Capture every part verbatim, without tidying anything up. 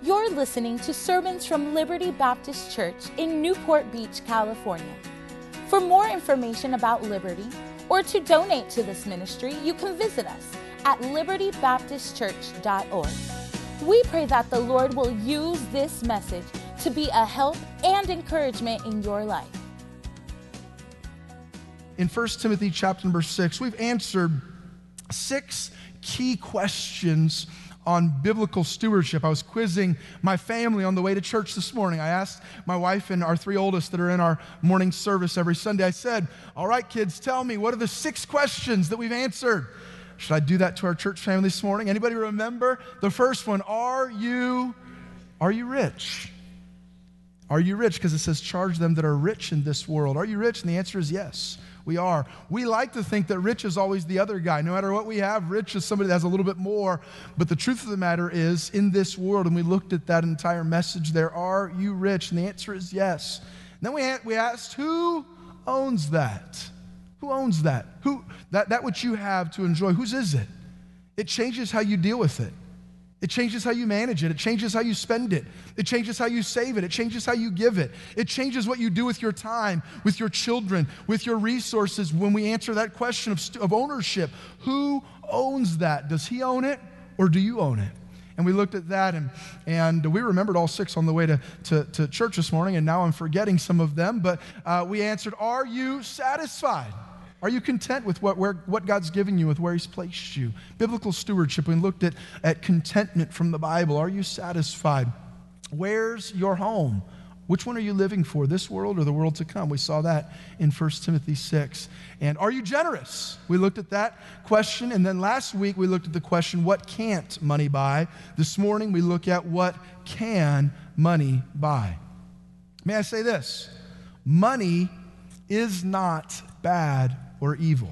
You're listening to sermons from Liberty Baptist Church in Newport Beach, California. For more information about Liberty or to donate to this ministry, you can visit us at liberty baptist church dot org. We pray that the Lord will use this message to be a help and encouragement in your life. In First Timothy chapter number six, we've answered six key questions on biblical stewardship. I was quizzing my family on the way to church this morning. I asked my wife and our three oldest that are in our morning service every Sunday, I said, all right, kids, tell me, what are the six questions that we've answered? Should I do that to our church family this morning? Anybody remember? The first one, are you, are you rich? Are you rich? Because it says, charge them that are rich in this world. Are you rich? And the answer is yes, we are. We like to think that rich is always the other guy. No matter what we have, rich is somebody that has a little bit more. But the truth of the matter is, in this world, and we looked at that entire message there, are you rich? And the answer is yes. And then we, ha- we asked, who owns that? Who owns that? Who that, that which you have to enjoy, whose is it? It changes how you deal with it. It changes how you manage it. It changes how you spend it. It changes how you save it. It changes how you give it. It changes what you do with your time, with your children, with your resources. When we answer that question of, of ownership, who owns that? Does he own it or do you own it? And we looked at that, and, and we remembered all six on the way to, to, to church this morning, and now I'm forgetting some of them. But uh, we answered, are you satisfied? Are you content with what, where, what God's given you, with where he's placed you? Biblical stewardship, we looked at, at contentment from the Bible. Are you satisfied? Where's your home? Which one are you living for, this world or the world to come? We saw that in First Timothy six. And are you generous? We looked at that question. And then last week we looked at the question, what can't money buy? This morning we look at what can money buy? May I say this? Money is not bad or evil.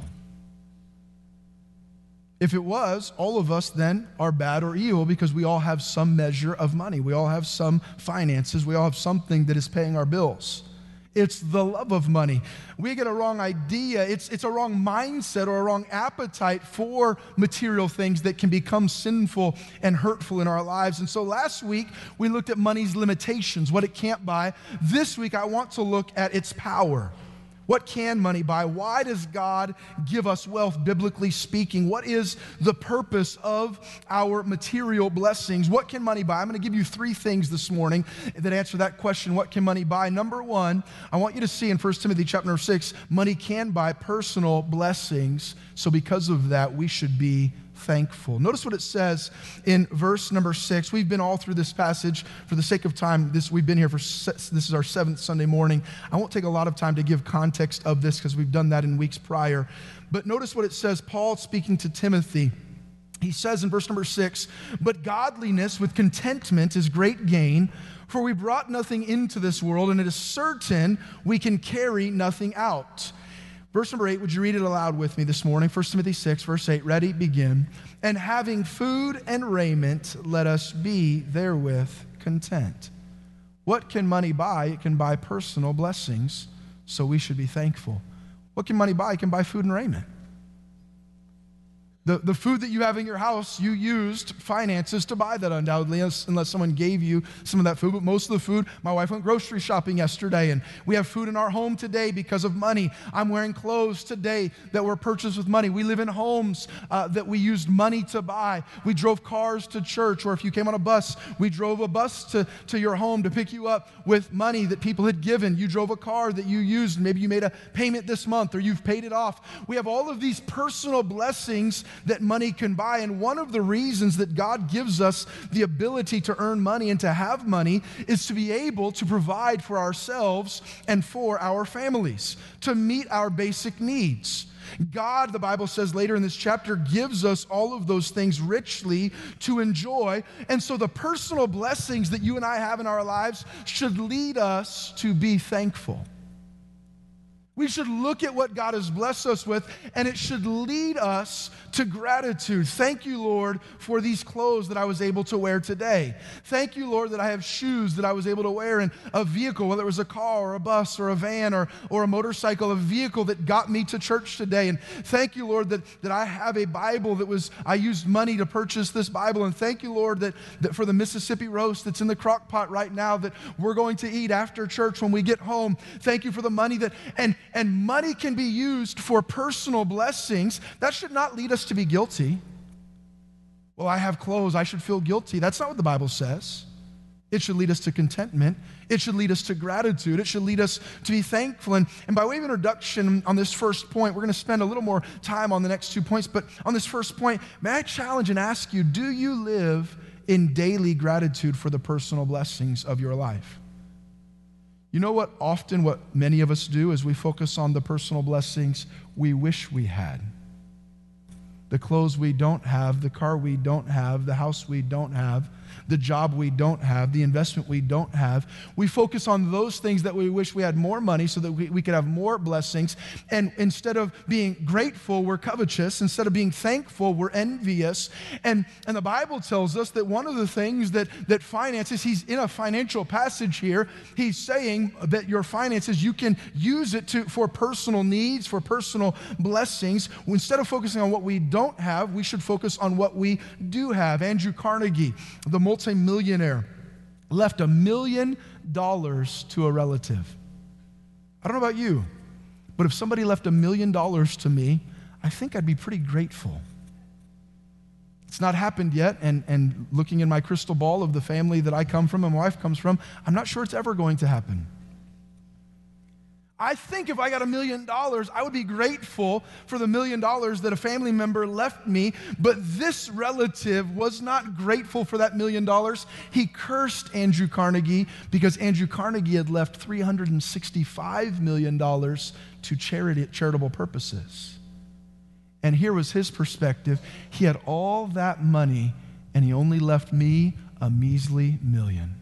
If it was, all of us then are bad or evil because we all have some measure of money. We all have some finances. We all have something that is paying our bills. It's the love of money. We get a wrong idea. It's, it's a wrong mindset or a wrong appetite for material things that can become sinful and hurtful in our lives. And so last week, we looked at money's limitations, what it can't buy. This week, I want to look at its power. What can money buy? Why does God give us wealth, biblically speaking? What is the purpose of our material blessings? What can money buy? I'm going to give you three things this morning that answer that question, what can money buy? Number one, I want you to see in First Timothy chapter six, money can buy personal blessings. So because of that, we should be thankful. Notice what it says in verse number six. We've been all through this passage for the sake of time. This we've been here for this is our seventh Sunday morning. I won't take a lot of time to give context of this because we've done that in weeks prior. But notice what it says. Paul speaking to Timothy. He says in verse number six, but godliness with contentment is great gain, for we brought nothing into this world, and it is certain we can carry nothing out. Verse number eight, would you read it aloud with me this morning? First Timothy six, verse eight, ready, begin. And having food and raiment, let us be therewith content. What can money buy? It can buy personal blessings, so we should be thankful. What can money buy? It can buy food and raiment. The, the food that you have in your house, you used finances to buy that undoubtedly, unless someone gave you some of that food. But most of the food, my wife went grocery shopping yesterday, and we have food in our home today because of money. I'm wearing clothes today that were purchased with money. We live in homes uh, that we used money to buy. We drove cars to church, or if you came on a bus, we drove a bus to, to your home to pick you up with money that people had given. You drove a car that you used. Maybe you made a payment this month, or you've paid it off. We have all of these personal blessings that money can buy. And one of the reasons that God gives us the ability to earn money and to have money is to be able to provide for ourselves and for our families, to meet our basic needs. God, the Bible says later in this chapter, gives us all of those things richly to enjoy. And so the personal blessings that you and I have in our lives should lead us to be thankful. We should look at what God has blessed us with, and it should lead us to gratitude. Thank you, Lord, for these clothes that I was able to wear today. Thank you, Lord, that I have shoes that I was able to wear in a vehicle, whether it was a car or a bus or a van or, or a motorcycle, a vehicle that got me to church today. And thank you, Lord, that, that I have a Bible that was, I used money to purchase this Bible. And thank you, Lord, that, that for the Mississippi roast that's in the crock pot right now that we're going to eat after church when we get home. Thank you for the money that, and And money can be used for personal blessings. That should not lead us to be guilty. Well, I have clothes, I should feel guilty. That's not what the Bible says. It should lead us to contentment. It should lead us to gratitude. It should lead us to be thankful. And, and by way of introduction on this first point, we're going to spend a little more time on the next two points. But on this first point, may I challenge and ask you, do you live in daily gratitude for the personal blessings of your life? You know what often what many of us do is we focus on the personal blessings we wish we had. The clothes we don't have, the car we don't have, the house we don't have, the job we don't have, the investment we don't have. We focus on those things that we wish we had more money so that we, we could have more blessings. And instead of being grateful, we're covetous. Instead of being thankful, we're envious. And, and the Bible tells us that one of the things that, that finances, he's in a financial passage here, he's saying that your finances, you can use it to for personal needs, for personal blessings. Instead of focusing on what we don't have, we should focus on what we do have. Andrew Carnegie, the multimillionaire, left a million dollars to a relative. I don't know about you, but if somebody left a million dollars to me, I think I'd be pretty grateful. It's not happened yet, and, and looking in my crystal ball of the family that I come from and my wife comes from, I'm not sure it's ever going to happen. I think if I got a million dollars, I would be grateful for the million dollars that a family member left me, but this relative was not grateful for that million dollars. He cursed Andrew Carnegie because Andrew Carnegie had left three hundred sixty-five million dollars to charity, charitable purposes. And here was his perspective. He had all that money, and he only left me a measly million.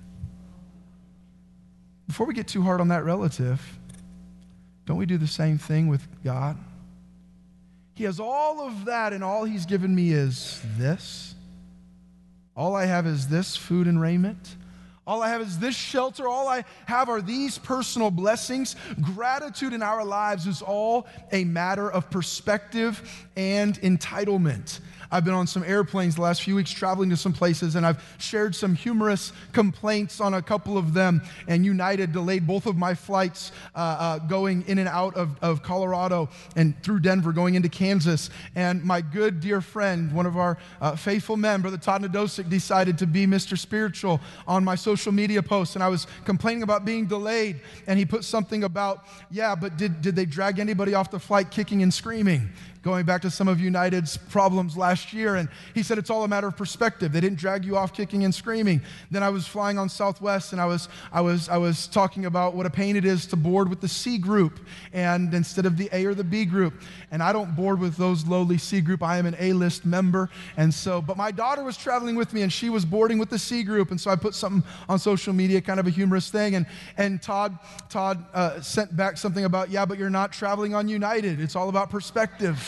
Before we get too hard on that relative, don't we do the same thing with God? He has all of that, and all he's given me is this. All I have is this food and raiment. All I have is this shelter. All I have are these personal blessings. Gratitude in our lives is all a matter of perspective and entitlement. I've been on some airplanes the last few weeks traveling to some places, and I've shared some humorous complaints on a couple of them. And United delayed both of my flights uh, uh, going in and out of, of Colorado and through Denver, going into Kansas. And my good dear friend, one of our uh, faithful men, Brother Todd Nadosic, decided to be Mister Spiritual on my social media posts. And I was complaining about being delayed, and he put something about, yeah, but did, did they drag anybody off the flight kicking and screaming? Going back to some of United's problems last year. And he said it's all a matter of perspective. They didn't drag you off kicking and screaming. Then I was flying on Southwest, and I was I was I was talking about what a pain it is to board with the C group and instead of the A or the B group. And I don't board with those lowly C group. I am an A-list member. And so, but my daughter was traveling with me, and she was boarding with the C group. And so I put something on social media, kind of a humorous thing. And and Todd Todd uh, sent back something about, yeah, but you're not traveling on United. It's all about perspective.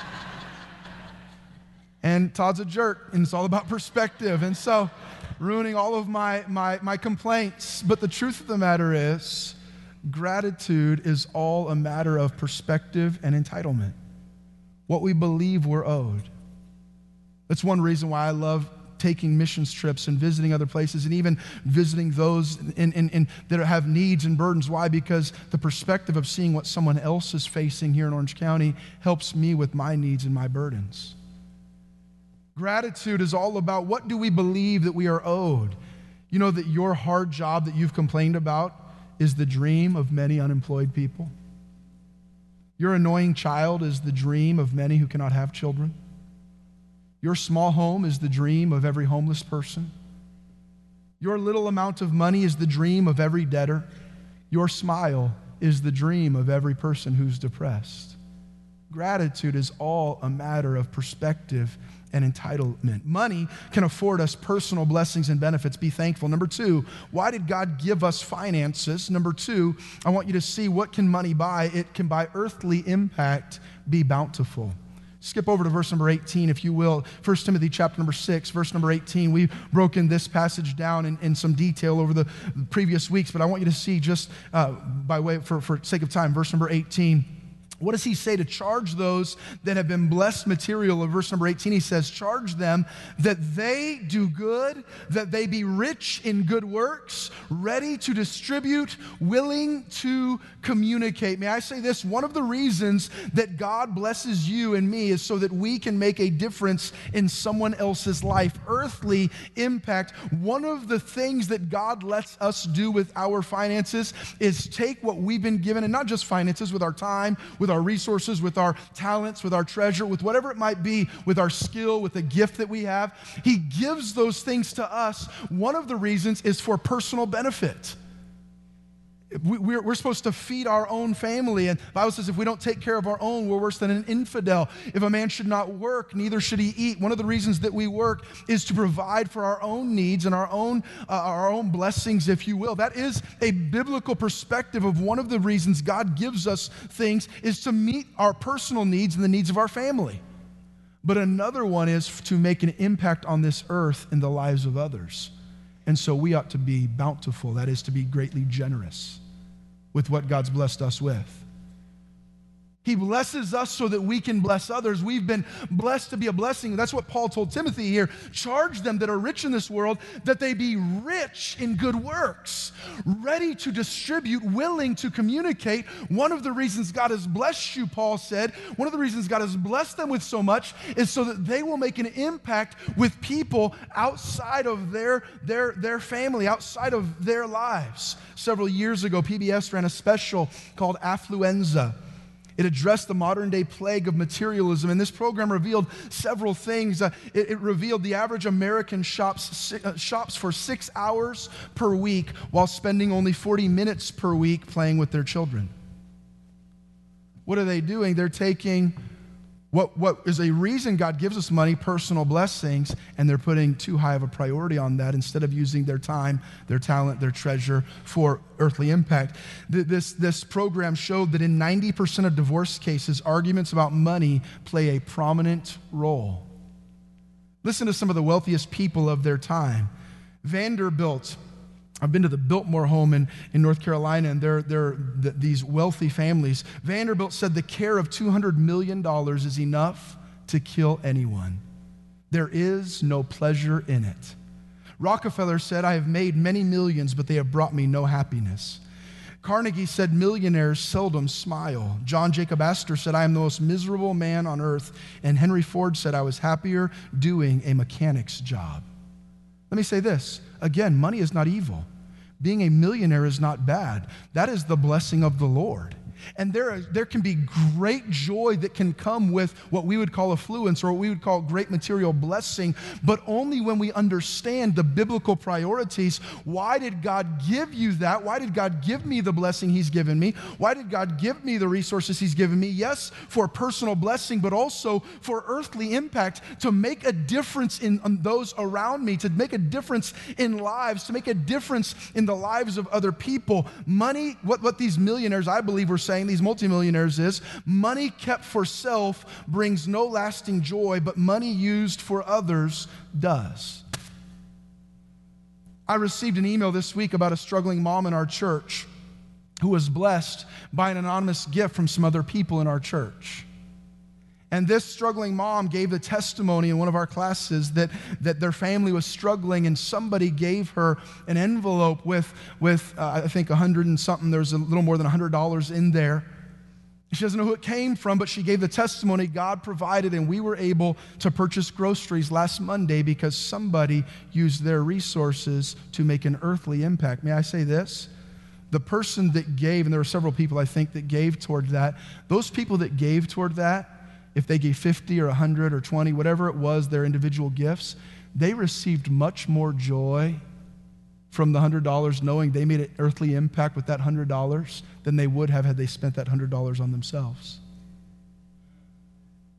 And Todd's a jerk, and it's all about perspective. And so, ruining all of my, my, my complaints. But the truth of the matter is, gratitude is all a matter of perspective and entitlement. What we believe we're owed. That's one reason why I love taking missions trips and visiting other places, and even visiting those in, in, in, that have needs and burdens. Why? Because the perspective of seeing what someone else is facing here in Orange County helps me with my needs and my burdens. Gratitude is all about what do we believe that we are owed. You know that your hard job that you've complained about is the dream of many unemployed people. Your annoying child is the dream of many who cannot have children. Your small home is the dream of every homeless person. Your little amount of money is the dream of every debtor. Your smile is the dream of every person who's depressed. Gratitude is all a matter of perspective and entitlement. Money can afford us personal blessings and benefits. Be thankful. Number two, why did God give us finances? Number two, I want you to see, what can money buy? It can buy earthly impact. Be bountiful. Skip over to verse number eighteen, if you will. First Timothy chapter number six, verse number eighteen. We've broken this passage down in, in some detail over the previous weeks, but I want you to see, just uh, by way, for, for sake of time, verse number eighteen. What does he say to charge those that have been blessed material? In verse number eighteen, he says, charge them that they do good, that they be rich in good works, ready to distribute, willing to communicate. May I say this? One of the reasons that God blesses you and me is so that we can make a difference in someone else's life. Earthly impact. One of the things that God lets us do with our finances is take what we've been given, and not just finances, with our time, with our resources, with our talents, with our treasure, with whatever it might be, with our skill, with the gift that we have. He gives those things to us. One of the reasons is for personal benefit. We're, we're supposed to feed our own family, and the Bible says if we don't take care of our own, we're worse than an infidel. If a man should not work, neither should he eat. One of the reasons that we work is to provide for our own needs and our own, uh, our own blessings, if you will. That is a biblical perspective of one of the reasons God gives us things, is to meet our personal needs and the needs of our family. But another one is to make an impact on this earth in the lives of others. And so we ought to be bountiful, that is, to be greatly generous with what God's blessed us with. He blesses us so that we can bless others. We've been blessed to be a blessing. That's what Paul told Timothy here. Charge them that are rich in this world, that they be rich in good works, ready to distribute, willing to communicate. One of the reasons God has blessed you, Paul said, one of the reasons God has blessed them with so much is so that they will make an impact with people outside of their, their, their family, outside of their lives. Several years ago, P B S ran a special called Affluenza. It addressed the modern day plague of materialism, and this program revealed several things. Uh, it, it revealed the average American shops, uh, shops for six hours per week while spending only forty minutes per week playing with their children. What are they doing? They're taking what, what is a reason God gives us money, personal blessings, and they're putting too high of a priority on that instead of using their time, their talent, their treasure for earthly impact. This, this program showed that in ninety percent of divorce cases, arguments about money play a prominent role. Listen to some of the wealthiest people of their time. Vanderbilt. I've been to the Biltmore home in, in North Carolina, and they're, they're th- these wealthy families. Vanderbilt said the care of two hundred million dollars is enough to kill anyone. There is no pleasure in it. Rockefeller said, I have made many millions, but they have brought me no happiness. Carnegie said, millionaires seldom smile. John Jacob Astor said, I am the most miserable man on earth. And Henry Ford said, I was happier doing a mechanic's job. Let me say this. Again, money is not evil. Being a millionaire is not bad. That is the blessing of the Lord. And there, are, there can be great joy that can come with what we would call affluence, or what we would call great material blessing, but only when we understand the biblical priorities. Why did God give you that? Why did God give me the blessing He's given me? Why did God give me the resources He's given me? Yes, for personal blessing, but also for earthly impact, to make a difference in, in those around me, to make a difference in lives, to make a difference in the lives of other people. Money, what, what these millionaires, I believe, were saying, these multimillionaires, is money kept for self brings no lasting joy, but money used for others does. I received an email this week about a struggling mom in our church who was blessed by an anonymous gift from some other people in our church. And this struggling mom gave the testimony in one of our classes that, that their family was struggling, and somebody gave her an envelope with, with uh, I think, a hundred and something. There's a little more than a hundred dollars in there. She doesn't know who it came from, but she gave the testimony God provided, and we were able to purchase groceries last Monday because somebody used their resources to make an earthly impact. May I say this? The person that gave, and there were several people I think that gave toward that, those people that gave toward that, if they gave fifty or one hundred or twenty, whatever it was, their individual gifts, they received much more joy from the one hundred dollars knowing they made an earthly impact with that one hundred dollars than they would have had they spent that one hundred dollars on themselves.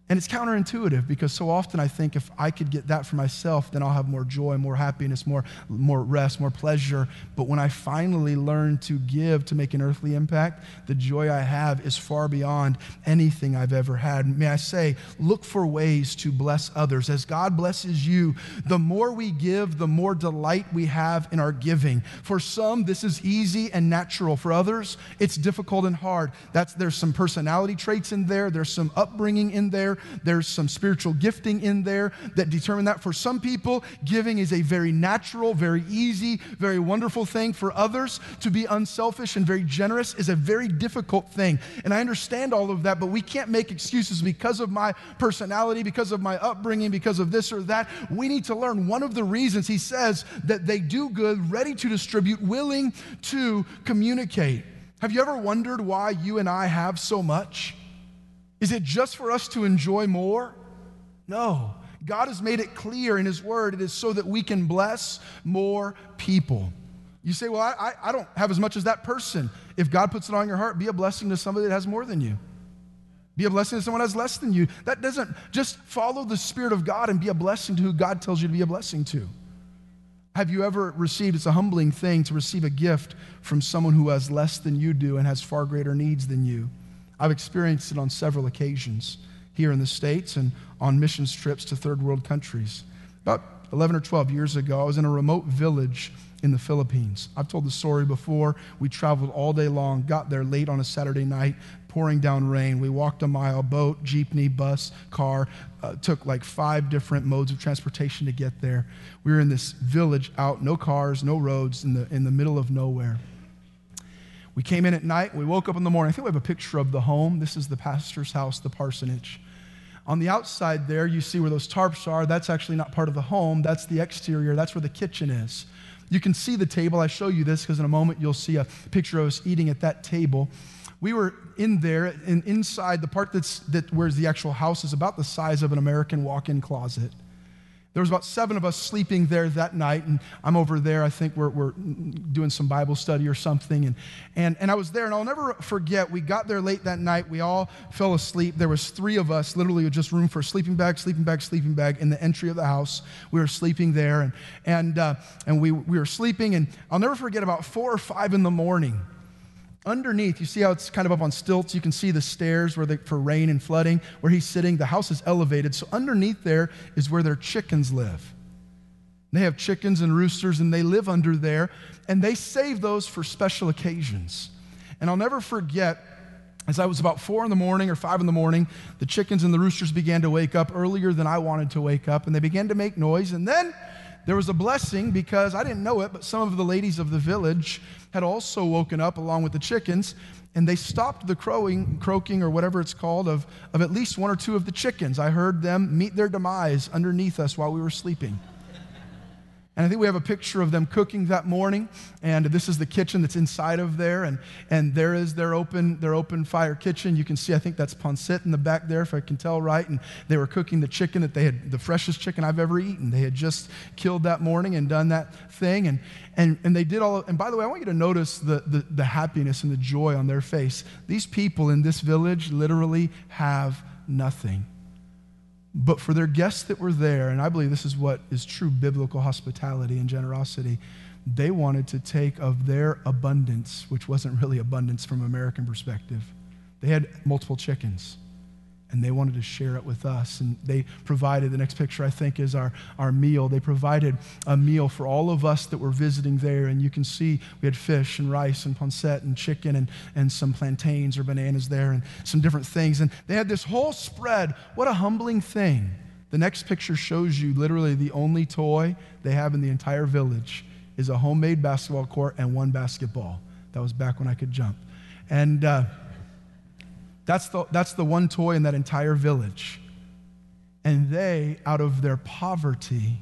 And it's counterintuitive because so often I think if I could get that for myself, then I'll have more joy, more happiness, more, more rest, more pleasure. But when I finally learn to give to make an earthly impact, the joy I have is far beyond anything I've ever had. May I say, look for ways to bless others. As God blesses you, the more we give, the more delight we have in our giving. For some, this is easy and natural. For others, it's difficult and hard. That's, there's some personality traits in there. There's some upbringing in there. There's some spiritual gifting in there that determine that. For some people, giving is a very natural, very easy, very wonderful thing. For others, to be unselfish and very generous is a very difficult thing. And I understand all of that, but we can't make excuses because of my personality, because of my upbringing, because of this or that. We need to learn. One of the reasons he says that they do good, ready to distribute, willing to communicate. Have you ever wondered why you and I have so much? Is it just for us to enjoy more? No. God has made it clear in his word. It is so that we can bless more people. You say, well, I, I don't have as much as that person. If God puts it on your heart, be a blessing to somebody that has more than you. Be a blessing to someone that has less than you. That doesn't, just follow the Spirit of God and be a blessing to who God tells you to be a blessing to. Have you ever received, it's a humbling thing to receive a gift from someone who has less than you do and has far greater needs than you. I've experienced it on several occasions here in the States and on missions trips to third world countries. About eleven or twelve years ago, I was in a remote village in the Philippines. I've told the story before. We traveled all day long, got there late on a Saturday night, pouring down rain. We walked a mile, boat, jeepney, bus, car, uh, took like five different modes of transportation to get there. We were in this village out, no cars, no roads, in the, in the middle of nowhere. We came in at night, we woke up in the morning. I think we have a picture of the home. This is the pastor's house, the parsonage. On the outside there, you see where those tarps are. That's actually not part of the home. That's the exterior. That's where the kitchen is. You can see the table. I show you this because in a moment you'll see a picture of us eating at that table. We were in there, and inside the part that's that where the actual house is about the size of an American walk-in closet. There was about seven of us sleeping there that night, and I'm over there. I think we're, we're doing some Bible study or something, and, and, and I was there, and I'll never forget, we got there late that night. We all fell asleep. There was three of us, literally with just room for a sleeping bag, sleeping bag, sleeping bag in the entry of the house. We were sleeping there, and, and, uh, and we, we were sleeping, and I'll never forget, about four or five in the morning, underneath, you see how it's kind of up on stilts? You can see the stairs where they, for rain and flooding, where he's sitting. The house is elevated. So underneath there is where their chickens live. They have chickens and roosters, and they live under there, and they save those for special occasions. And I'll never forget, as I was about four in the morning or five in the morning, the chickens and the roosters began to wake up earlier than I wanted to wake up, and they began to make noise. And then there was a blessing because I didn't know it, but some of the ladies of the village had also woken up along with the chickens, and they stopped the crowing, croaking or whatever it's called of, of at least one or two of the chickens. I heard them meet their demise underneath us while we were sleeping. And I think we have a picture of them cooking that morning, and this is the kitchen that's inside of there, and, and there is their open, their open fire kitchen. You can see, I think that's pancit in the back there, if I can tell right, and they were cooking the chicken that they had, the freshest chicken I've ever eaten. They had just killed that morning and done that thing, and, and, and they did all, and by the way, I want you to notice the, the, the happiness and the joy on their face. These people in this village literally have nothing. But for their guests that were there, and I believe this is what is true biblical hospitality and generosity, they wanted to take of their abundance, which wasn't really abundance from an American perspective. They had multiple chickens, and they wanted to share it with us. And they provided, the next picture I think is our, our meal. They provided a meal for all of us that were visiting there. And you can see we had fish and rice and pancit and chicken and, and some plantains or bananas there and some different things. And they had this whole spread. What a humbling thing. The next picture shows you literally the only toy they have in the entire village is a homemade basketball court and one basketball. That was back when I could jump. And uh, That's the, that's the one toy in that entire village. And they, out of their poverty,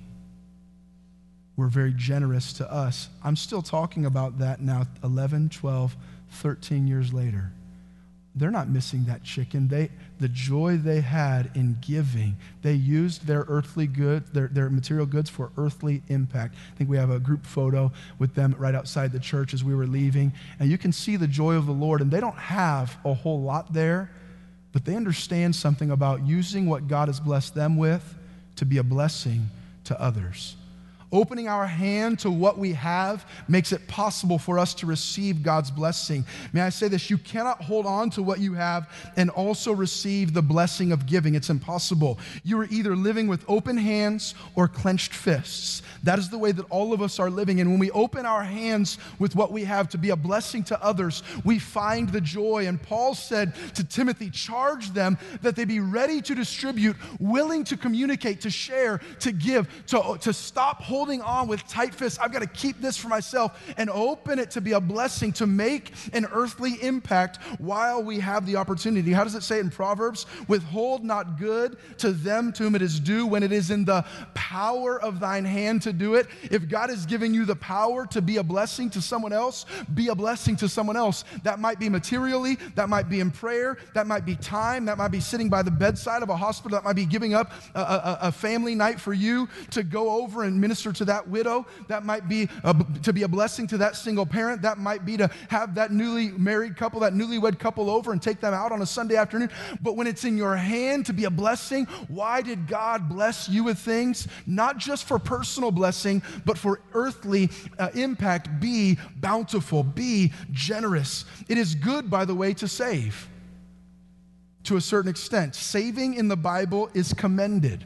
were very generous to us. I'm still talking about that now, eleven, twelve, thirteen years later. They're not missing that chicken. They, the joy they had in giving, they used their earthly goods, their, their material goods for earthly impact. I think we have a group photo with them right outside the church as we were leaving. And you can see the joy of the Lord. And they don't have a whole lot there, but they understand something about using what God has blessed them with to be a blessing to others. Opening our hand to what we have makes it possible for us to receive God's blessing. May I say this? You cannot hold on to what you have and also receive the blessing of giving. It's impossible. You are either living with open hands or clenched fists. That is the way that all of us are living. And when we open our hands with what we have to be a blessing to others, we find the joy. And Paul said to Timothy, charge them that they be ready to distribute, willing to communicate, to share, to give, to, to stop holding holding on with tight fists. I've got to keep this for myself, and open it to be a blessing, to make an earthly impact while we have the opportunity. How does it say in Proverbs? Withhold not good to them to whom it is due when it is in the power of thine hand to do it. If God is giving you the power to be a blessing to someone else, be a blessing to someone else. That might be materially, that might be in prayer, that might be time, that might be sitting by the bedside of a hospital, that might be giving up a, a, a family night for you to go over and minister to that widow. That might be a, to be a blessing to that single parent. That might be to have that newly married couple, that newlywed couple over and take them out on a Sunday afternoon. But when it's in your hand to be a blessing, why did God bless you with things? Not just for personal blessing, but for earthly uh, impact. Be bountiful, be generous. It is good, by the way, to save to a certain extent. Saving in the Bible is commended.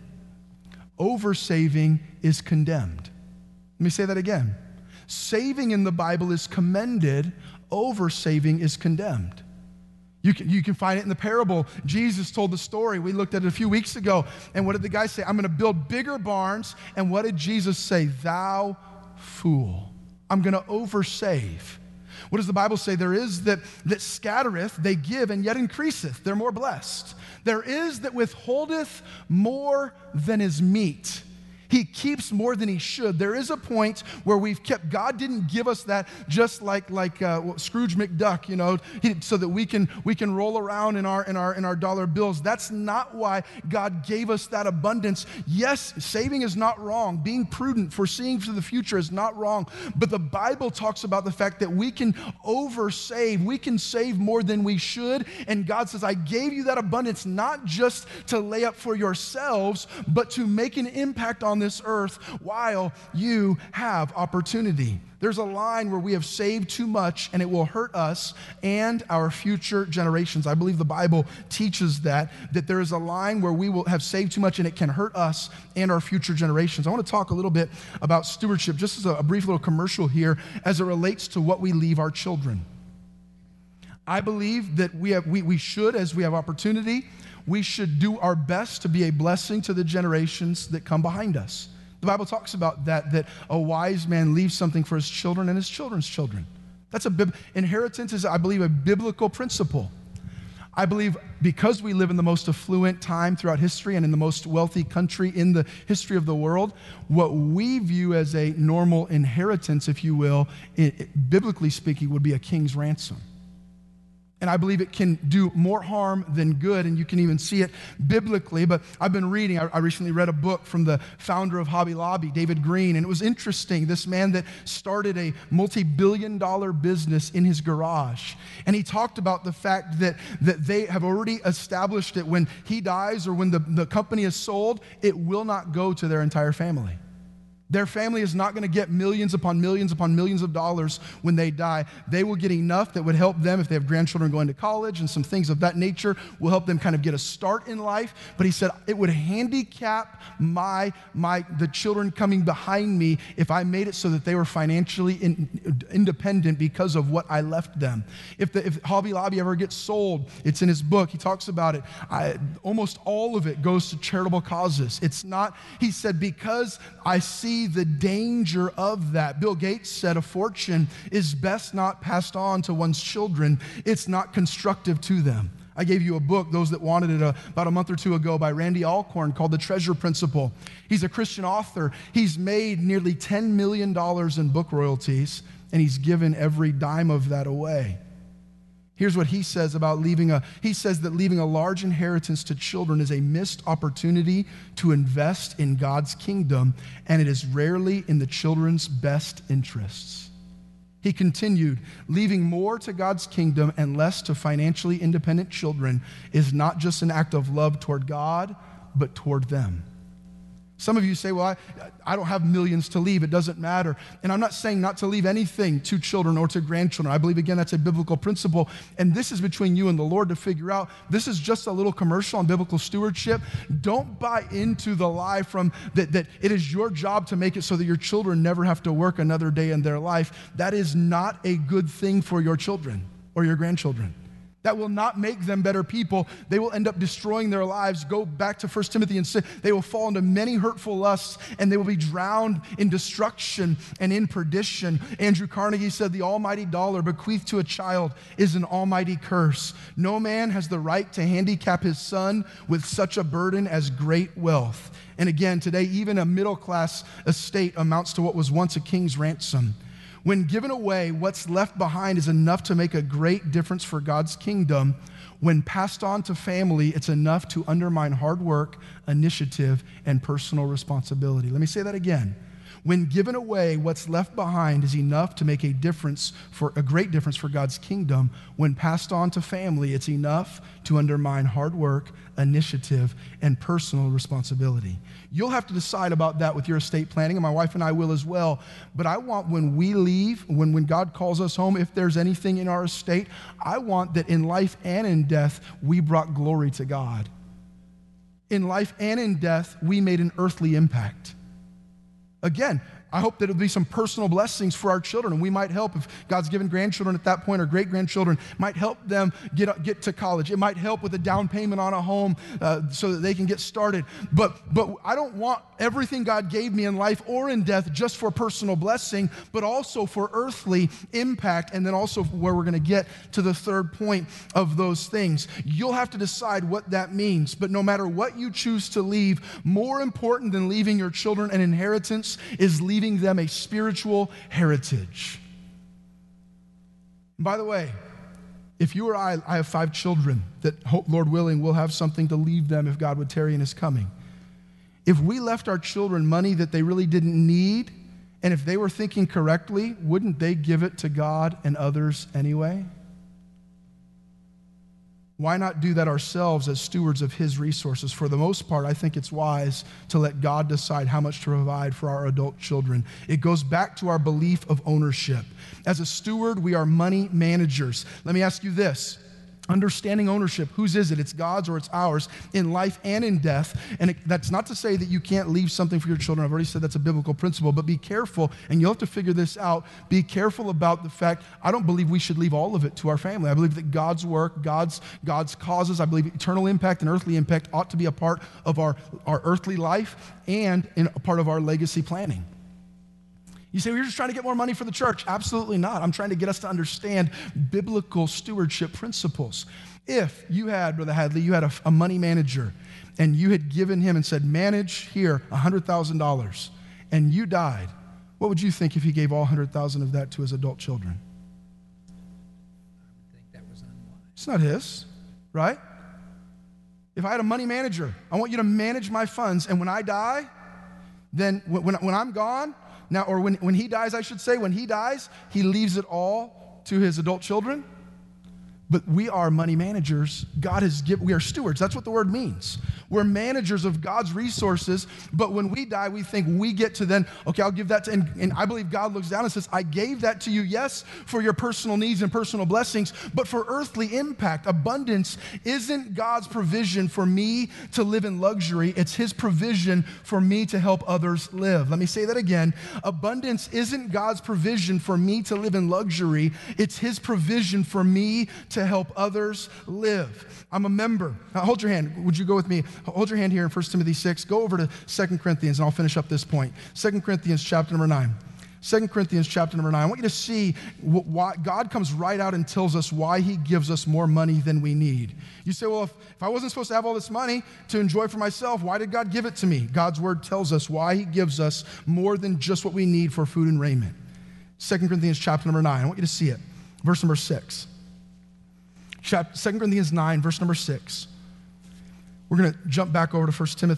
Over-saving is condemned. Let me say that again. Saving in the Bible is commended. Over-saving is condemned. You can, you can find it in the parable. Jesus told the story. We looked at it a few weeks ago. And what did the guy say? I'm going to build bigger barns. And what did Jesus say? Thou fool. I'm going to over-save. What does the Bible say? There is that, that scattereth, they give, and yet increaseth. They're more blessed. There is that withholdeth more than is meet. He keeps more than he should. There is a point where we've kept, God didn't give us that just like, like uh, Scrooge McDuck, you know, he, so that we can, we can roll around in our, in, our, in our dollar bills. That's not why God gave us that abundance. Yes, saving is not wrong. Being prudent, foreseeing for the future is not wrong. But the Bible talks about the fact that we can over-save. We can save more than we should. And God says, I gave you that abundance not just to lay up for yourselves, but to make an impact on this earth while you have opportunity. There's a line where we have saved too much and it will hurt us and our future generations. I believe the Bible teaches that, that there is a line where we will have saved too much and it can hurt us and our future generations. I want to talk a little bit about stewardship, just as a, a brief little commercial here, as it relates to what we leave our children. I believe that we have, we, we should, as we have opportunity, we should do our best to be a blessing to the generations that come behind us. The Bible talks about that, that a wise man leaves something for his children and his children's children. That's a bib- inheritance is, I believe, a biblical principle. I believe because we live in the most affluent time throughout history and in the most wealthy country in the history of the world, what we view as a normal inheritance, if you will, it, it, biblically speaking, would be a king's ransom. And I believe it can do more harm than good, and you can even see it biblically. But I've been reading, I, I recently read a book from the founder of Hobby Lobby, David Green, and it was interesting. This man that started a multi-billion dollar business in his garage. And he talked about the fact that, that they have already established that when he dies or when the, the company is sold, it will not go to their entire family. Their family is not going to get millions upon millions upon millions of dollars when they die. They will get enough that would help them if they have grandchildren going to college, and some things of that nature will help them kind of get a start in life. But he said, it would handicap my, my the children coming behind me if I made it so that they were financially in, independent because of what I left them. If, the, if Hobby Lobby ever gets sold, it's in his book. He talks about it. I, almost all of it goes to charitable causes. It's not, he said, because I see the danger of that. Bill Gates said a fortune is best not passed on to one's children. It's not constructive to them. I gave you a book, those that wanted it, uh, about a month or two ago by Randy Alcorn called The Treasure Principle. He's a Christian author. He's made nearly ten million dollars in book royalties, and he's given every dime of that away. Here's what he says about leaving a, he says that leaving a large inheritance to children is a missed opportunity to invest in God's kingdom, and it is rarely in the children's best interests. He continued, leaving more to God's kingdom and less to financially independent children is not just an act of love toward God, but toward them. Some of you say, well, I, I don't have millions to leave. It doesn't matter. And I'm not saying not to leave anything to children or to grandchildren. I believe, again, that's a biblical principle. And this is between you and the Lord to figure out. This is just a little commercial on biblical stewardship. Don't buy into the lie from that, that it is your job to make it so that your children never have to work another day in their life. That is not a good thing for your children or your grandchildren. That will not make them better people. They will end up destroying their lives. Go back to First Timothy and say they will fall into many hurtful lusts and they will be drowned in destruction and in perdition. Andrew Carnegie said, the almighty dollar bequeathed to a child is an almighty curse. No man has the right to handicap his son with such a burden as great wealth. And again, today, even a middle-class estate amounts to what was once a king's ransom. When given away, what's left behind is enough to make a great difference for God's kingdom. When passed on to family, it's enough to undermine hard work, initiative, and personal responsibility. Let me say that again. When given away, what's left behind is enough to make a difference for a great difference for God's kingdom. When passed on to family, it's enough to undermine hard work, initiative, and personal responsibility. You'll have to decide about that with your estate planning, and my wife and I will as well. But I want when we leave, when, when God calls us home, if there's anything in our estate, I want that in life and in death, we brought glory to God. In life and in death, we made an earthly impact. Again, I hope that it'll be some personal blessings for our children, and we might help if God's given grandchildren at that point or great-grandchildren, might help them get, get to college. It might help with a down payment on a home uh, so that they can get started. But, but I don't want everything God gave me in life or in death just for personal blessing, but also for earthly impact, and then also where we're going to get to the third point of those things. You'll have to decide what that means, but no matter what you choose to leave, more important than leaving your children an inheritance is leaving them a spiritual heritage. And by the way, if you or I, I have five children that, hope, Lord willing, will have something to leave them if God would tarry in his coming. If we left our children money that they really didn't need, and if they were thinking correctly, wouldn't they give it to God and others anyway? Why not do that ourselves as stewards of his resources? For the most part, I think it's wise to let God decide how much to provide for our adult children. It goes back to our belief of ownership. As a steward, we are money managers. Let me ask you this. Understanding ownership, whose is it? It's God's or it's ours in life and in death. And it, that's not to say that you can't leave something for your children. I've already said that's a biblical principle, but be careful, and you'll have to figure this out. Be careful about the fact, I don't believe we should leave all of it to our family. I believe that God's work, God's, God's causes, I believe eternal impact and earthly impact ought to be a part of our, our earthly life and in a part of our legacy planning. You say, well, you're just trying to get more money for the church. Absolutely not. I'm trying to get us to understand biblical stewardship principles. If you had, Brother Hadley, you had a, a money manager, and you had given him and said, manage here one hundred thousand dollars, and you died, what would you think if he gave all one hundred thousand dollars of that to his adult children? I would think that was unwise. It's not his, right? If I had a money manager, I want you to manage my funds, and when I die, then when, when I'm gone, now, or when, when he dies, I should say, when he dies, he leaves it all to his adult children. But we are money managers. God has given, we are stewards. That's what the word means. We're managers of God's resources, but when we die, we think we get to then, okay, I'll give that to, and, and I believe God looks down and says, I gave that to you, yes, for your personal needs and personal blessings, but for earthly impact. Abundance isn't God's provision for me to live in luxury. It's his provision for me to help others live. Let me say that again. Abundance isn't God's provision for me to live in luxury. It's his provision for me to help others live. I'm a member. Now, hold your hand. Would you go with me? Hold your hand here in First Timothy six. Go over to Second Corinthians, and I'll finish up this point. Second Corinthians chapter number nine. Second Corinthians chapter number nine. I want you to see why God comes right out and tells us why he gives us more money than we need. You say, well, if, if I wasn't supposed to have all this money to enjoy for myself, why did God give it to me? God's word tells us why he gives us more than just what we need for food and raiment. Second Corinthians chapter number nine. I want you to see it. Verse number six. Second Corinthians nine, verse number six. We're going to jump back over to First Timothy.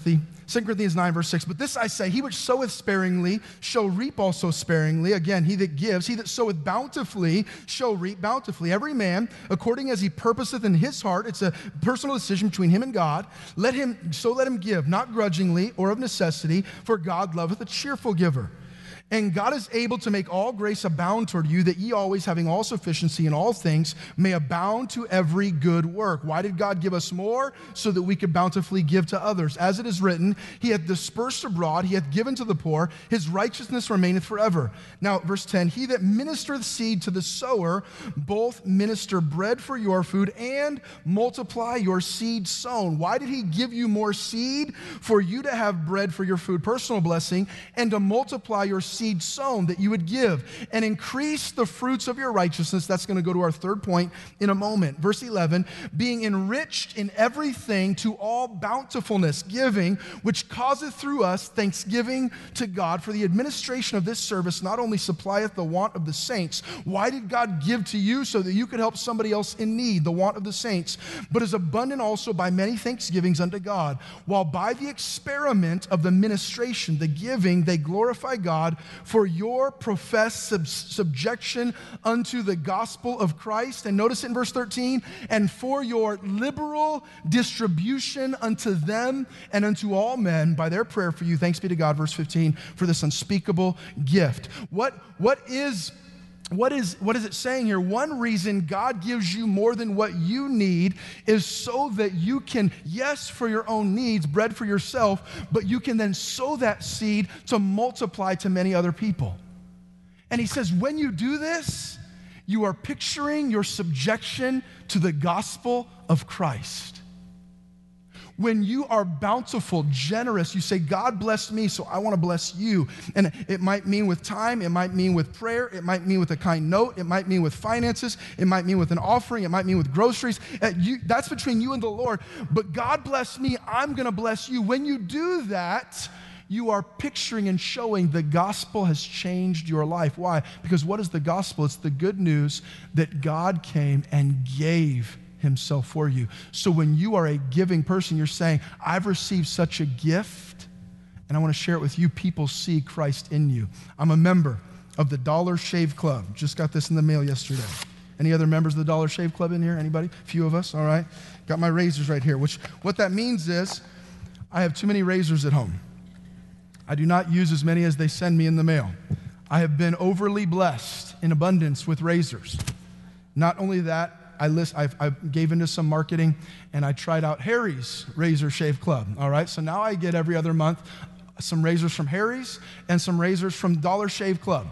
Second Corinthians nine, verse six, but this I say, he which soweth sparingly shall reap also sparingly. Again, he that gives, he that soweth bountifully shall reap bountifully. Every man, according as he purposeth in his heart, it's a personal decision between him and God. Let him, so let him give, not grudgingly or of necessity, for God loveth a cheerful giver. And God is able to make all grace abound toward you, that ye always, having all sufficiency in all things, may abound to every good work. Why did God give us more? So that we could bountifully give to others. As it is written, he hath dispersed abroad, he hath given to the poor, his righteousness remaineth forever. Now, verse ten, he that ministereth seed to the sower, both minister bread for your food and multiply your seed sown. Why did he give you more seed? For you to have bread for your food, personal blessing, and to multiply your seed seed sown, that you would give and increase the fruits of your righteousness. That's going to go to our third point in a moment. Verse eleven, being enriched in everything to all bountifulness, giving, which causeth through us thanksgiving to God, for the administration of this service not only supplieth the want of the saints. Why did God give to you? So that you could help somebody else in need, the want of the saints, but is abundant also by many thanksgivings unto God, while by the experiment of the ministration, the giving, they glorify God for your professed sub- subjection unto the gospel of Christ. And notice in verse thirteen, and for your liberal distribution unto them and unto all men by their prayer for you. Thanks be to God, verse fifteen, for this unspeakable gift. What, what is What is, what is it saying here? One reason God gives you more than what you need is so that you can, yes, for your own needs, bread for yourself, but you can then sow that seed to multiply to many other people. And he says, when you do this, you are picturing your subjection to the gospel of Christ. When you are bountiful, generous, you say, God blessed me, so I want to bless you. And it might mean with time, it might mean with prayer, it might mean with a kind note, it might mean with finances, it might mean with an offering, it might mean with groceries. Uh, you, that's between you and the Lord. But God bless me, I'm going to bless you. When you do that, you are picturing and showing the gospel has changed your life. Why? Because what is the gospel? It's the good news that God came and gave himself for you. So when you are a giving person, you're saying, I've received such a gift, and I want to share it with you. People see Christ in you. I'm a member of the Dollar Shave Club. Just got this in the mail yesterday. Any other members of the Dollar Shave Club in here? Anybody? A few of us? All right. Got my razors right here, which what that means is I have too many razors at home. I do not use as many as they send me in the mail. I have been overly blessed in abundance with razors. Not only that, I list, I've, I gave into some marketing, and I tried out Harry's Razor Shave Club, all right? So now I get every other month some razors from Harry's and some razors from Dollar Shave Club.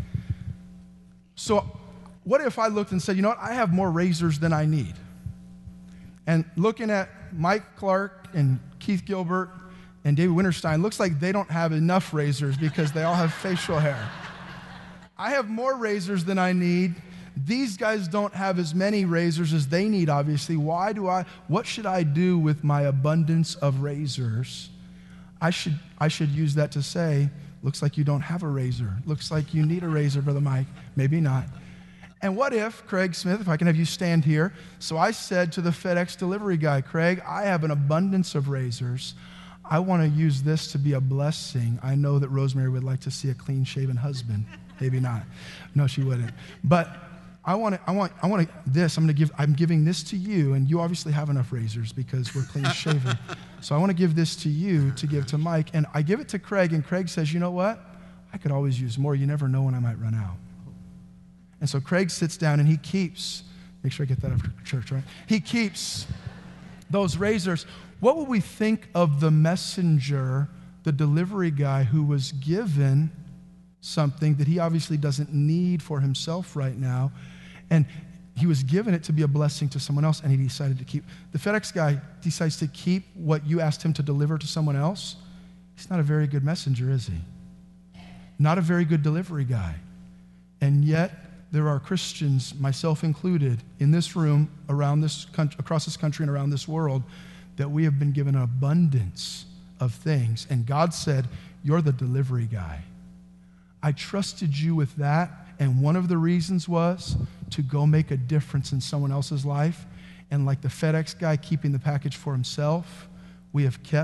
So what if I looked and said, you know what, I have more razors than I need? And looking at Mike Clark and Keith Gilbert and David Winterstein, looks like they don't have enough razors because they all have facial hair. I have more razors than I need. These guys don't have as many razors as they need, obviously. Why do I, what should I do with my abundance of razors? I should, I should use that to say, looks like you don't have a razor. Looks like you need a razor, Brother Mike. Maybe not. And what if, Craig Smith, if I can have you stand here. So I said to the FedEx delivery guy, Craig, I have an abundance of razors. I want to use this to be a blessing. I know that Rosemary would like to see a clean-shaven husband. Maybe not. No, she wouldn't. But I want to, I want, I want to, this, I'm going to give, I'm giving this to you, and you obviously have enough razors because we're clean shaven. So I want to give this to you to give to Mike. And I give it to Craig, and Craig says, you know what? I could always use more. You never know when I might run out. And so Craig sits down and he keeps, make sure I get that after church, right? He keeps those razors. What would we think of the messenger, the delivery guy who was given something that he obviously doesn't need for himself right now, and he was given it to be a blessing to someone else, and he decided to keep. The FedEx guy decides to keep what you asked him to deliver to someone else. He's not a very good messenger, is he? Not a very good delivery guy. And yet, there are Christians, myself included, in this room, around this country, across this country and around this world, that we have been given an abundance of things. And God said, you're the delivery guy. I trusted you with that, and one of the reasons was to go make a difference in someone else's life. And like the FedEx guy keeping the package for himself, we have kept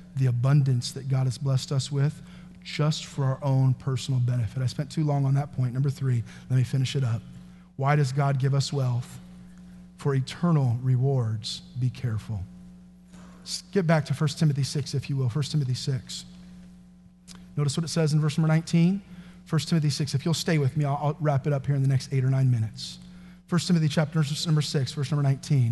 the abundance that God has blessed us with just for our own personal benefit. I spent too long on that point. Number three, let me finish it up. Why does God give us wealth? For eternal rewards. Be careful. Let's get back to First Timothy six, if you will. First Timothy six. Notice what it says in verse number nineteen. First Timothy six. If you'll stay with me, I'll, I'll wrap it up here in the next eight or nine minutes. First Timothy chapter number six, verse number nineteen.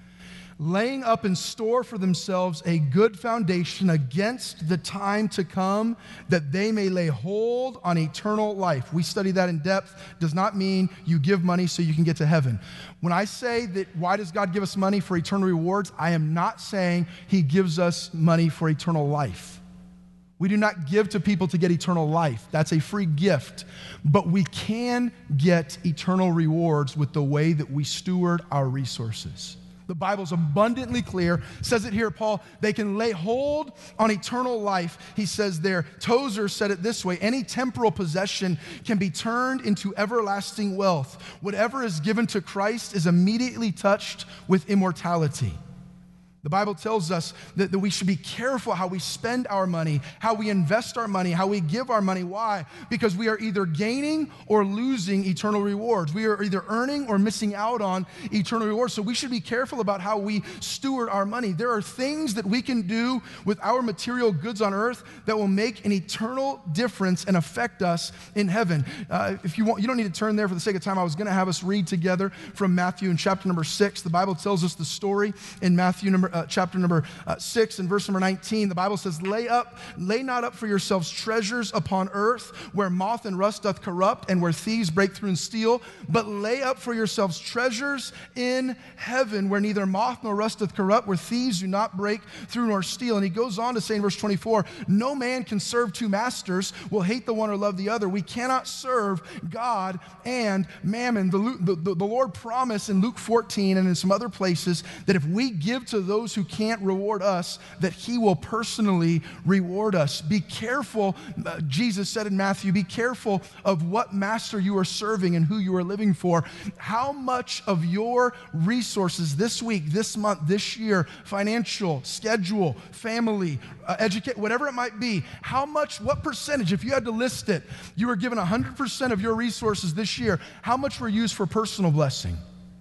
Laying up in store for themselves a good foundation against the time to come, that they may lay hold on eternal life. We study that in depth. Does not mean you give money so you can get to heaven. When I say that, why does God give us money for eternal rewards? I am not saying he gives us money for eternal life. We do not give to people to get eternal life. That's a free gift. But we can get eternal rewards with the way that we steward our resources. The Bible's abundantly clear. Says it here, Paul, they can lay hold on eternal life. He says there, Tozer said it this way, any temporal possession can be turned into everlasting wealth. Whatever is given to Christ is immediately touched with immortality. The Bible tells us that, that we should be careful how we spend our money, how we invest our money, how we give our money. Why? Because we are either gaining or losing eternal rewards. We are either earning or missing out on eternal rewards. So we should be careful about how we steward our money. There are things that we can do with our material goods on earth that will make an eternal difference and affect us in heaven. Uh, if you want, you don't need to turn there for the sake of time. I was going to have us read together from Matthew in chapter number six. The Bible tells us the story in Matthew number Uh, chapter number uh, six and verse number nineteen, the Bible says, lay up, lay not up for yourselves treasures upon earth where moth and rust doth corrupt and where thieves break through and steal, but lay up for yourselves treasures in heaven where neither moth nor rust doth corrupt, where thieves do not break through nor steal. And he goes on to say in verse twenty-four, no man can serve two masters, will hate the one or love the other. We cannot serve God and mammon. The, the, the Lord promised in Luke fourteen and in some other places that if we give to those who can't reward us, that he will personally reward us. Be careful, uh, Jesus said in Matthew, be careful of what master you are serving and who you are living for. How much of your resources this week, this month, this year, financial, schedule, family, uh, educate, whatever it might be, how much, what percentage, if you had to list it, you were given one hundred percent of your resources this year, how much were used for personal blessing?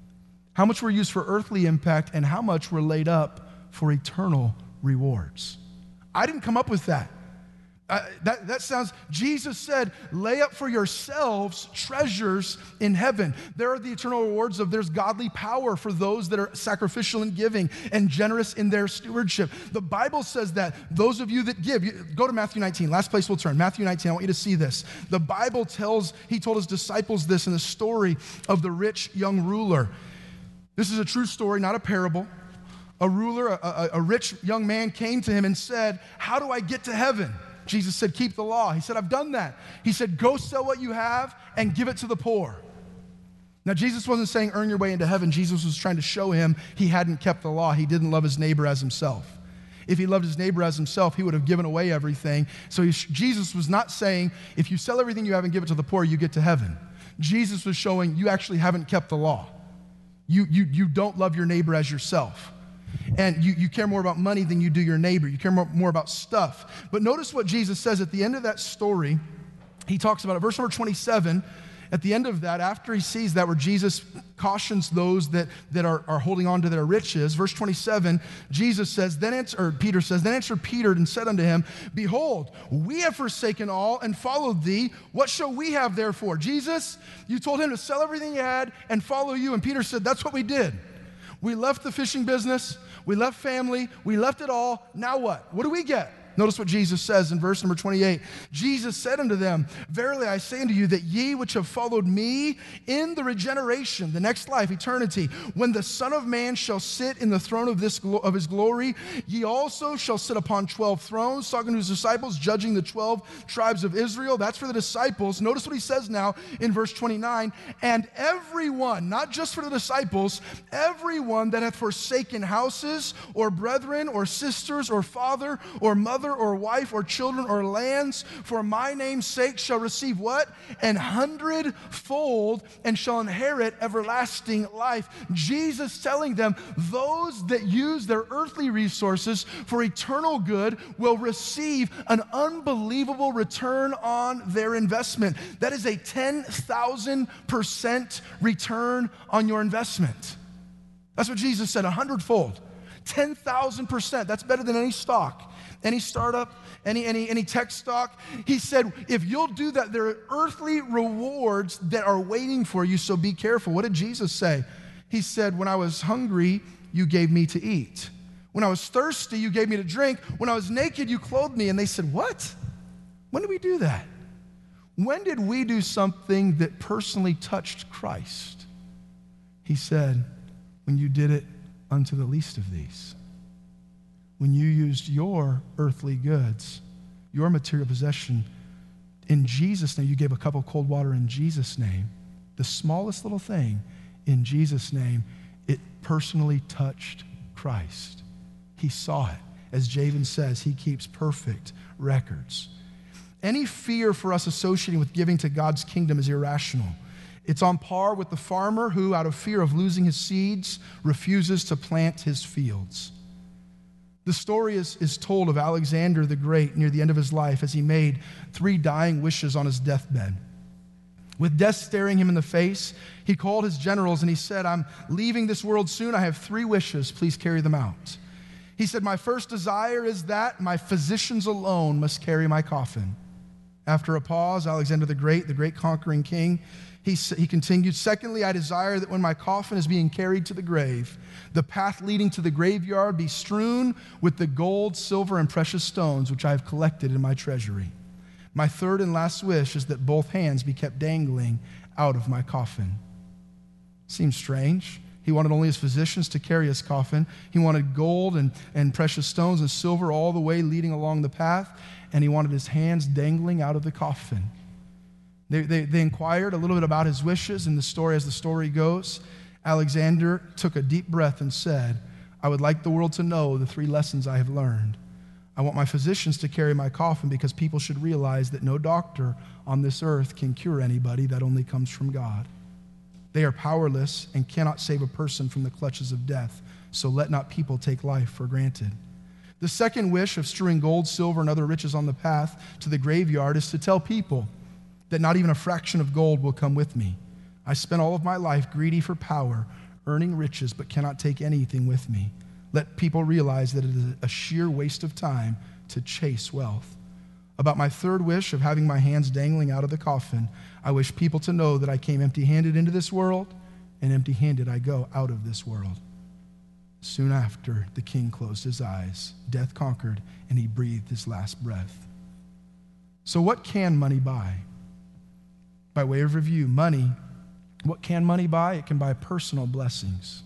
How much were used for earthly impact, and how much were laid up for eternal rewards? I didn't come up with that. Uh, that, that sounds, Jesus said, lay up for yourselves treasures in heaven. There are the eternal rewards of there's godly power for those that are sacrificial in giving and generous in their stewardship. The Bible says that those of you that give, you, go to Matthew nineteen, last place we'll turn. Matthew nineteen, I want you to see this. The Bible tells, he told his disciples this in the story of the rich young ruler. This is a true story, not a parable. A ruler, a, a, a rich young man came to him and said, how do I get to heaven? Jesus said, keep the law. He said, I've done that. He said, go sell what you have and give it to the poor. Now, Jesus wasn't saying earn your way into heaven. Jesus was trying to show him he hadn't kept the law. He didn't love his neighbor as himself. If he loved his neighbor as himself, he would have given away everything. So he, Jesus was not saying, if you sell everything you have and give it to the poor, you get to heaven. Jesus was showing you actually haven't kept the law. You, you, you don't love your neighbor as yourself. And you, you care more about money than you do your neighbor. You care more, more about stuff. But notice what Jesus says at the end of that story. He talks about it. Verse number twenty-seven, at the end of that, after he sees that, where Jesus cautions those that, that are, are holding on to their riches, verse twenty-seven, Jesus says, then answer, or Peter says, then answered Peter and said unto him, behold, we have forsaken all and followed thee. What shall we have therefore? Jesus, you told him to sell everything he had and follow you. And Peter said, that's what we did. We left the fishing business. We left family. We left it all. Now what? What do we get? Notice what Jesus says in verse number twenty-eight. Jesus said unto them, verily I say unto you that ye which have followed me in the regeneration, the next life, eternity, when the Son of Man shall sit in the throne of this of his glory, ye also shall sit upon twelve thrones, talking to his disciples, judging the twelve tribes of Israel. That's for the disciples. Notice what he says now in verse twenty-nine. And everyone, not just for the disciples, everyone that hath forsaken houses or brethren or sisters or father or mother brother or wife or children or lands for my name's sake shall receive what? An hundredfold, and shall inherit everlasting life. Jesus telling them those that use their earthly resources for eternal good will receive an unbelievable return on their investment. That is a ten thousand percent return on your investment. That's what Jesus said, a hundredfold. ten thousand percent. That's better than any stock, any startup, any, any, any tech stock. He said, if you'll do that, there are earthly rewards that are waiting for you, so be careful. What did Jesus say? He said, when I was hungry, you gave me to eat. When I was thirsty, you gave me to drink. When I was naked, you clothed me. And they said, what? When did we do that? When did we do something that personally touched Christ? He said, when you did it unto the least of these. When you used your earthly goods, your material possession, in Jesus' name, you gave a cup of cold water in Jesus' name, the smallest little thing, in Jesus' name, it personally touched Christ. He saw it. As Javen says, he keeps perfect records. Any fear for us associating with giving to God's kingdom is irrational. It's on par with the farmer who, out of fear of losing his seeds, refuses to plant his fields. The story is, is told of Alexander the Great near the end of his life as he made three dying wishes on his deathbed. With death staring him in the face, he called his generals and he said, I'm leaving this world soon. I have three wishes. Please carry them out. He said, my first desire is that my physicians alone must carry my coffin. After a pause, Alexander the Great, the great conquering king, He, he continued, secondly, I desire that when my coffin is being carried to the grave, the path leading to the graveyard be strewn with the gold, silver, and precious stones which I have collected in my treasury. My third and last wish is that both hands be kept dangling out of my coffin. Seems strange. He wanted only his physicians to carry his coffin. He wanted gold and, and precious stones and silver all the way leading along the path, and he wanted his hands dangling out of the coffin. They, they, they inquired a little bit about his wishes, and the story, as the story goes, Alexander took a deep breath and said, I would like the world to know the three lessons I have learned. I want my physicians to carry my coffin because people should realize that no doctor on this earth can cure anybody. That only comes from God. They are powerless and cannot save a person from the clutches of death, so let not people take life for granted. The second wish of strewing gold, silver, and other riches on the path to the graveyard is to tell people that not even a fraction of gold will come with me. I spent all of my life greedy for power, earning riches, but cannot take anything with me. Let people realize that it is a sheer waste of time to chase wealth. About my third wish of having my hands dangling out of the coffin, I wish people to know that I came empty-handed into this world, and empty-handed I go out of this world. Soon after, the king closed his eyes, death conquered, and he breathed his last breath. So what can money buy? By way of review, money, what can money buy? It can buy personal blessings.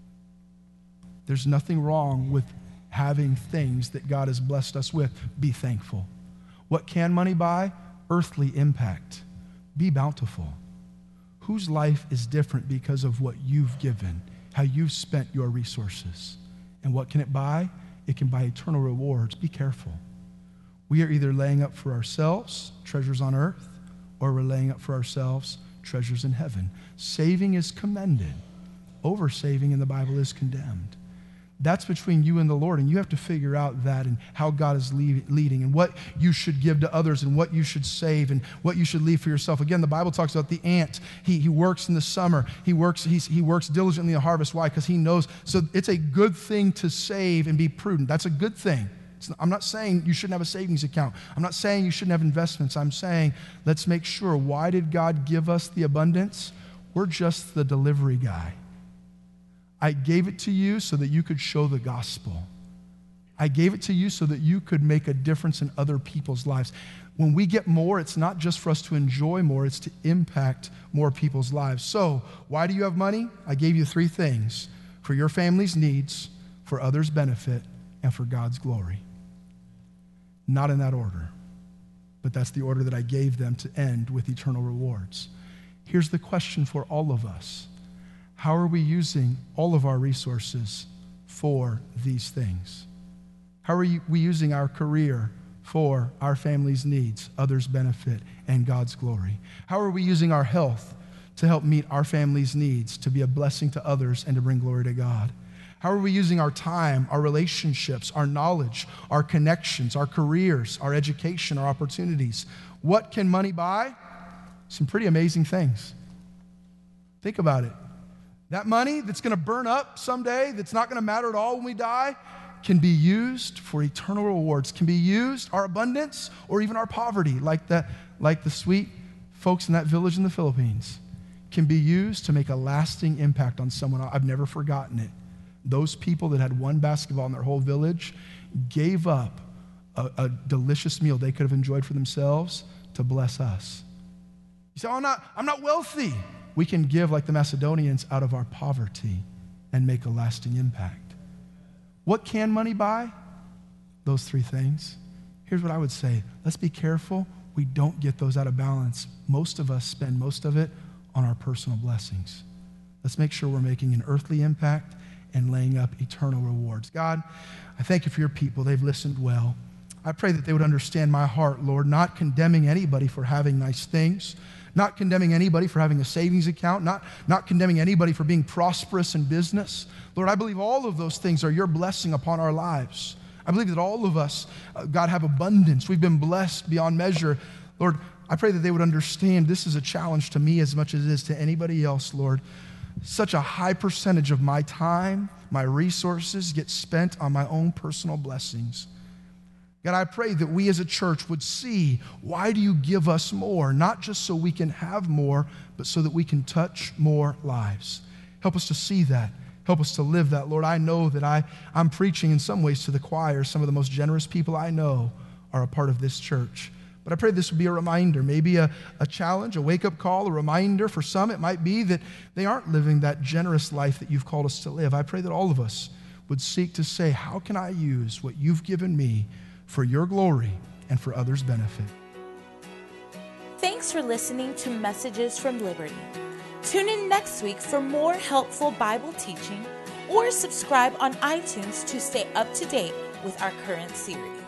There's nothing wrong with having things that God has blessed us with. Be thankful. What can money buy? Earthly impact. Be bountiful. Whose life is different because of what you've given, how you've spent your resources? And what can it buy? It can buy eternal rewards. Be careful. We are either laying up for ourselves treasures on earth, or we're laying up for ourselves treasures in heaven. Saving is commended. Over-saving in the Bible is condemned. That's between you and the Lord, and you have to figure out that and how God is lead, leading and what you should give to others and what you should save and what you should leave for yourself. Again, the Bible talks about the ant. He, he works in the summer. He works, he's, he works diligently in the harvest. Why? Because he knows. So it's a good thing to save and be prudent. That's a good thing. It's, I'm not saying you shouldn't have a savings account. I'm not saying you shouldn't have investments. I'm saying let's make sure. Why did God give us the abundance? We're just the delivery guy. I gave it to you so that you could show the gospel. I gave it to you so that you could make a difference in other people's lives. When we get more, it's not just for us to enjoy more, it's to impact more people's lives. So, why do you have money? I gave you three things: for your family's needs, for others' benefit, and for God's glory. Not in that order, but that's the order that I gave them to end with eternal rewards. Here's the question for all of us. How are we using all of our resources for these things? How are we using our career for our family's needs, others' benefit, and God's glory? How are we using our health to help meet our family's needs, to be a blessing to others, and to bring glory to God? How are we using our time, our relationships, our knowledge, our connections, our careers, our education, our opportunities? What can money buy? Some pretty amazing things. Think about it. That money that's going to burn up someday, that's not going to matter at all when we die, can be used for eternal rewards, can be used, our abundance, or even our poverty, like the, like the sweet folks in that village in the Philippines, can be used to make a lasting impact on someone. I've never forgotten it. Those people that had one basketball in their whole village gave up a, a delicious meal they could have enjoyed for themselves to bless us. You say, oh, I'm not, I'm not wealthy. We can give like the Macedonians out of our poverty and make a lasting impact. What can money buy? Those three things. Here's what I would say. Let's be careful we don't get those out of balance. Most of us spend most of it on our personal blessings. Let's make sure we're making an earthly impact and laying up eternal rewards. God, I thank you for your people. They've listened well. I pray that they would understand my heart, Lord, not condemning anybody for having nice things, not condemning anybody for having a savings account, not, not condemning anybody for being prosperous in business. Lord, I believe all of those things are your blessing upon our lives. I believe that all of us, uh, God, have abundance. We've been blessed beyond measure. Lord, I pray that they would understand this is a challenge to me as much as it is to anybody else, Lord. Such a high percentage of my time, my resources get spent on my own personal blessings. God, I pray that we as a church would see, why do you give us more? Not just so we can have more, but so that we can touch more lives. Help us to see that. Help us to live that. Lord, I know that I, I'm preaching in some ways to the choir. Some of the most generous people I know are a part of this church. But I pray this would be a reminder, maybe a, a challenge, a wake-up call, a reminder. For some, it might be that they aren't living that generous life that you've called us to live. I pray that all of us would seek to say, how can I use what you've given me for your glory and for others' benefit? Thanks for listening to Messages from Liberty. Tune in next week for more helpful Bible teaching, or subscribe on iTunes to stay up to date with our current series.